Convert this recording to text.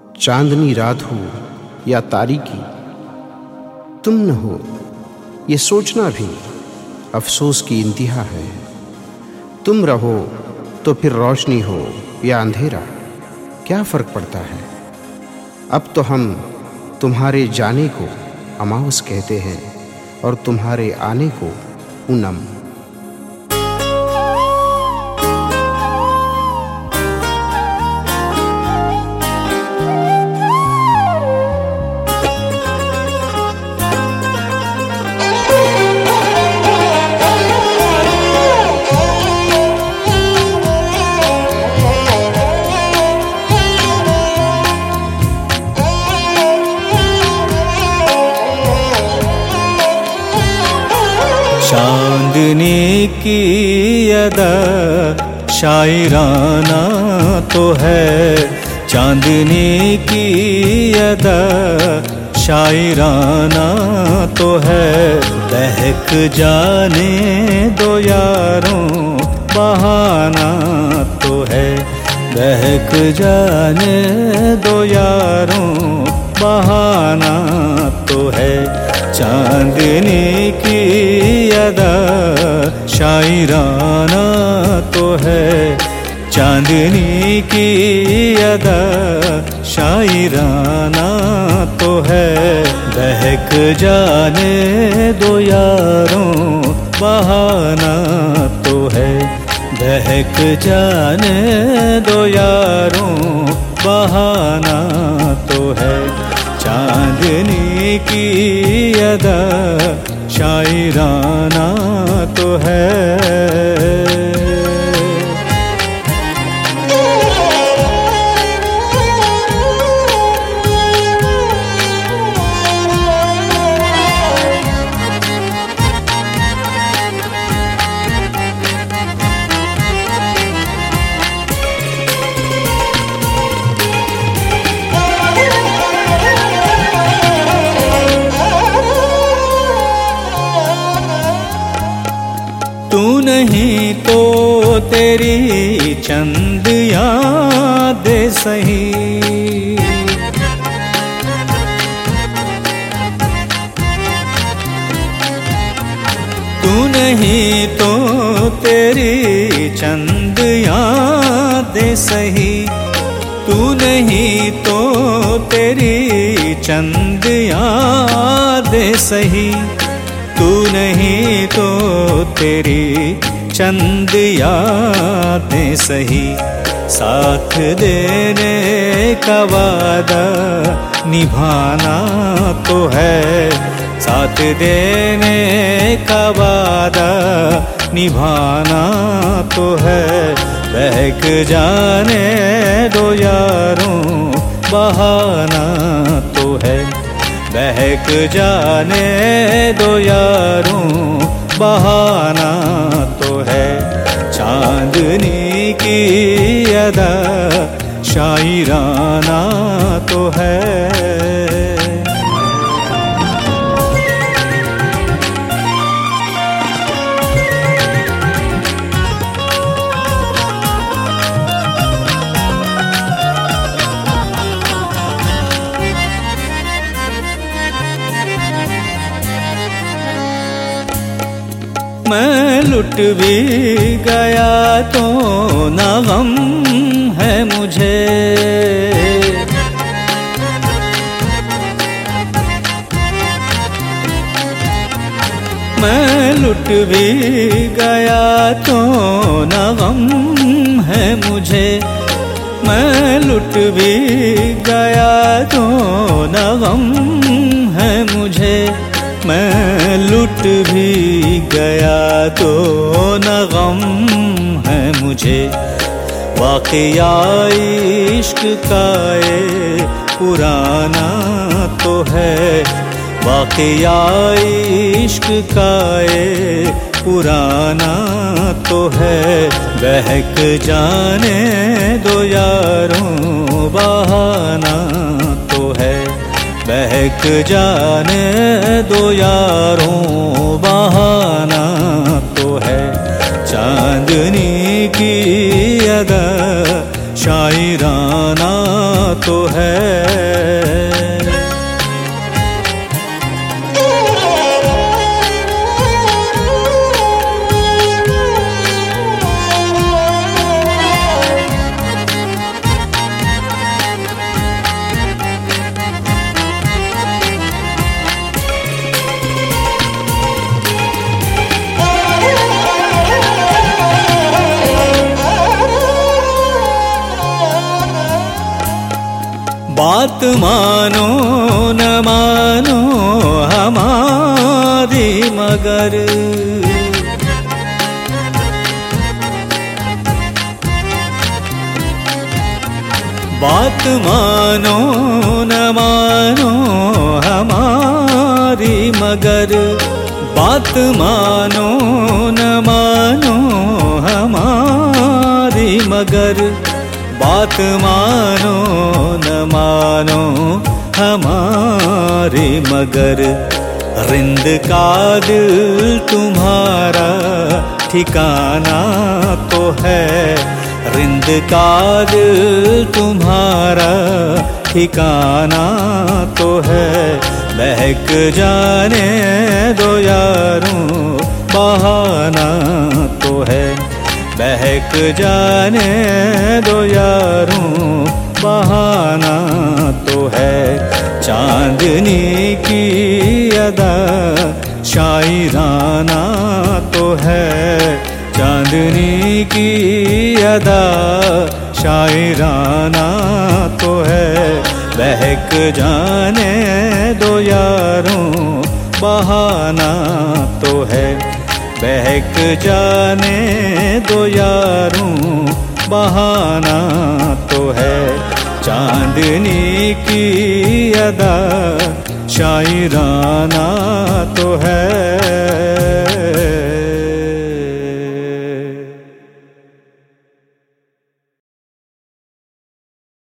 चांदनी रात हो या तारीकी, तुम न हो ये सोचना भी अफसोस की इंतहा है। तुम रहो तो फिर रोशनी हो या अंधेरा, क्या फ़र्क पड़ता है। अब तो हम तुम्हारे जाने को अमावस कहते हैं और तुम्हारे आने को पूनम। चांदनी की अदा शायराना तो है, चांदनी की अदा शायराना तो है। बहक जाने दो यारों बहाना तो है, बहक जाने दो यारों बहाना तो है। चांदनी की अदा शायराना तो है, चांदनी की अदा शायराना तो है। बहक जाने दो यारों बहाना तो है, बहक जाने दो यारों बहाना तो है। चांदनी की अदा शायराना तो है। तू नहीं तो तेरी चंद यादें सही, तू नहीं तो तेरी चंद यादें सही, तू नहीं तो तेरी चंद यादें सही, तू नहीं तो तेरी चंद यादें सही। साथ देने का वादा निभाना तो है, साथ देने का वादा निभाना तो है। बहक जाने दो यारों बहाना तो है, बहक जाने दो यारों बहाना तो है। चांदनी की अदा शायराना तो है। मैं लुट भी गया तो न गम है मुझे, मैं लुट भी गया तो न गम है मुझे, मैं लुट भी गया तो न गम है मुझे, मैं लुट भी गया तो न गम है मुझे। वाक़या इश्क का ये पुराना तो है, वाक़या इश्क का ये पुराना तो है। बहक जाने दो यारों बहाना तो है, बहक जाने दो यारों बहाना तो है। चांदनी की अदा शायराना तो है। बात मानो न मानो हमारी मगर, बात मानो न मानो हमारी मगर, बात मानो न मानो हमारी मगर, बात मानो न मानो हमारी मगर, रिंद का दिल तुम्हारा ठिकाना तो है, रिंद का दिल तुम्हारा ठिकाना तो है। बहक जाने दो यारों बहाना तो है, बहक जाने दो यारों बहाना तो है। चांदनी की अदा शायराना तो है, चांदनी की अदा शायराना तो है। बहक जाने दो यारों बहाना तो है, बहक जाने दो यारों बहाना तो है। चांदनी की अदा शायराना तो है।